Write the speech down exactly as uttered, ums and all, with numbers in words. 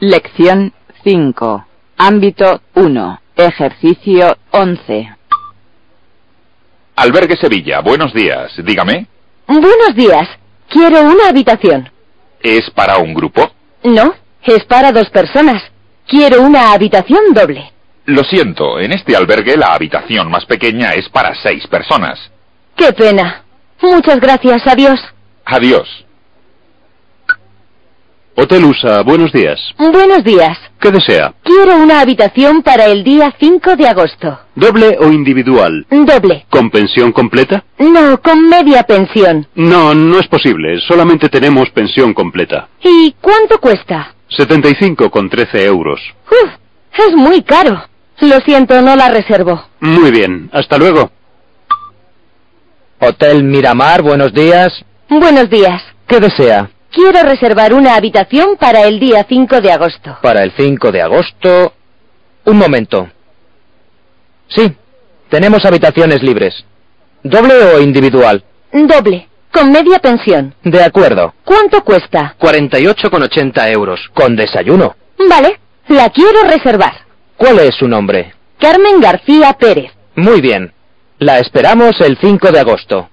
Lección cinco. Ámbito uno. Ejercicio once. Albergue Sevilla, buenos días. Dígame. Buenos días. Quiero una habitación. ¿Es para un grupo? No, es para dos personas. Quiero una habitación doble. Lo siento, en este albergue la habitación más pequeña es para seis personas. ¡Qué pena! Muchas gracias, adiós. Adiós. Hotel U S A, buenos días. Buenos días. ¿Qué desea? Quiero una habitación para el día cinco de agosto. ¿Doble o individual? Doble. ¿Con pensión completa? No, con media pensión. No, no es posible. Solamente tenemos pensión completa. ¿Y cuánto cuesta? setenta y cinco con trece euros. Uf, es muy caro. Lo siento, no la reservo. Muy bien, hasta luego. Hotel Miramar, buenos días. Buenos días. ¿Qué desea? Quiero reservar una habitación para el día cinco de agosto. Para el cinco de agosto... Un momento. Sí, tenemos habitaciones libres. ¿Doble o individual? Doble, con media pensión. De acuerdo. ¿Cuánto cuesta? cuarenta y ocho con ochenta euros, con desayuno. Vale, la quiero reservar. ¿Cuál es su nombre? Carmen García Pérez. Muy bien. La esperamos el cinco de agosto.